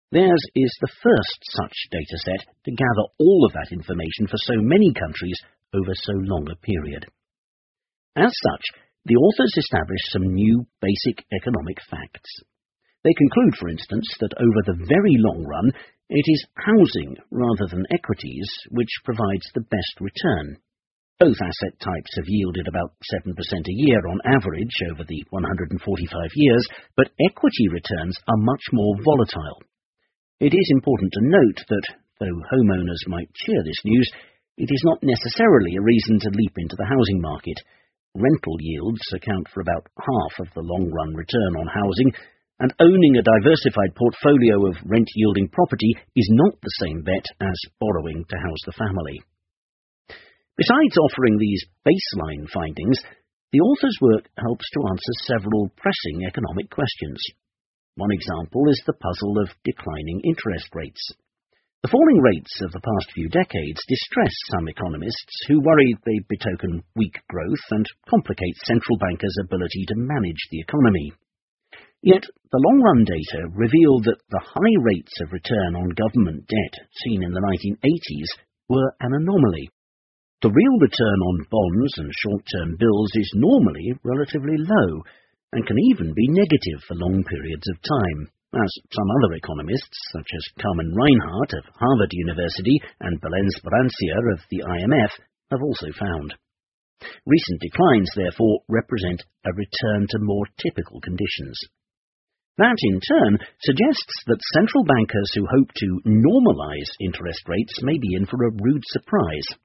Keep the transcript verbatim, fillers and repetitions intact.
Theirs is the first such dataset to gather all of that information for so many countries over so long a period. As such, the authors establish some new basic economic facts. They conclude, for instance, that over the very long run, it is housing rather than equities which provides the best return. Both asset types have yielded about seven percent a year on average over the one hundred forty-five years, but equity returns are much more volatile. It is important to note that, though homeowners might cheer this news, it is not necessarily a reason to leap into the housing market. Rental yields account for about half of the long-run return on housing, and owning a diversified portfolio of rent-yielding property is not the same bet as borrowing to house the family. Besides offering these baseline findings, the author's work helps to answer several pressing economic questions. One example is the puzzle of declining interest rates. The falling rates of the past few decades distress some economists who worry they betoken weak growth and complicate central bankers' ability to manage the economy. Yet, the long-run data reveal that the high rates of return on government debt seen in the nineteen eighties were an anomaly. The real return on bonds and short-term bills is normally relatively low, and can even be negative for long periods of time, as some other economists, such as Carmen Reinhart of Harvard University and Belén Sprancia of the I M F, have also found. Recent declines, therefore, represent a return to more typical conditions. That, in turn, suggests that central bankers who hope to normalize interest rates may be in for a rude surprise.